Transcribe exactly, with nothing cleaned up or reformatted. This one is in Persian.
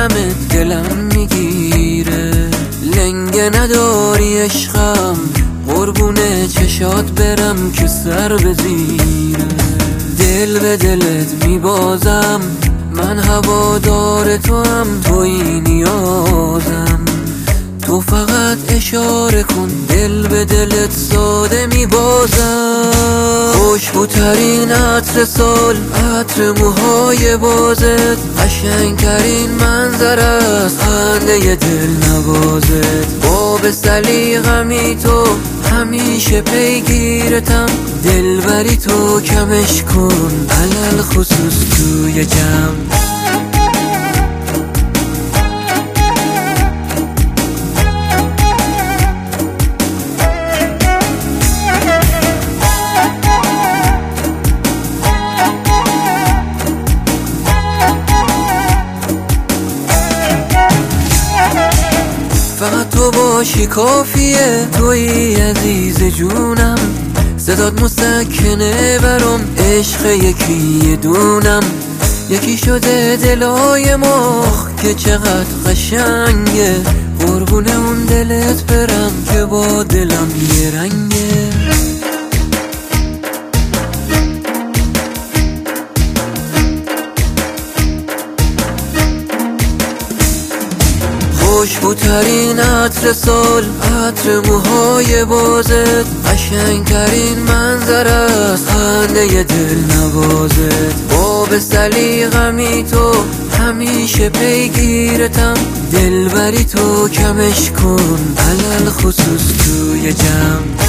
دیدمت دلم میگیره، لنگه نداری عشقم، قربونه چشات برم که سر به زیره. دل به دلت میبازم، من هوادار تو هم، توی نیازم. تو فقط اشاره کن، دل به دلت ساده میبازم. خوشبوترین عطر سال، عطر موهای بازت، قشنگترین منظر است خنده دل نوازت. باب سلیقمی تو، همیشه پیگیرتم، دلبری تو کمش کن، علل خصوص توی جمع. فقط تو باشی کافیه، توی عزیز جونم، صدات مسکنه برام، عشق یکی دونم. یکی شده دلای ما که چقدر قشنگه، قربون اون دلت برم که با دلم یه رنگه. خوشبوترین عطر سال، عطر موهای بازت، قشنگترین منظر است خنده دل نوازت. باب سلیقمی تو، همیشه پیگیرتم، دلبری تو کمش کن، علل خصوص توی جمع.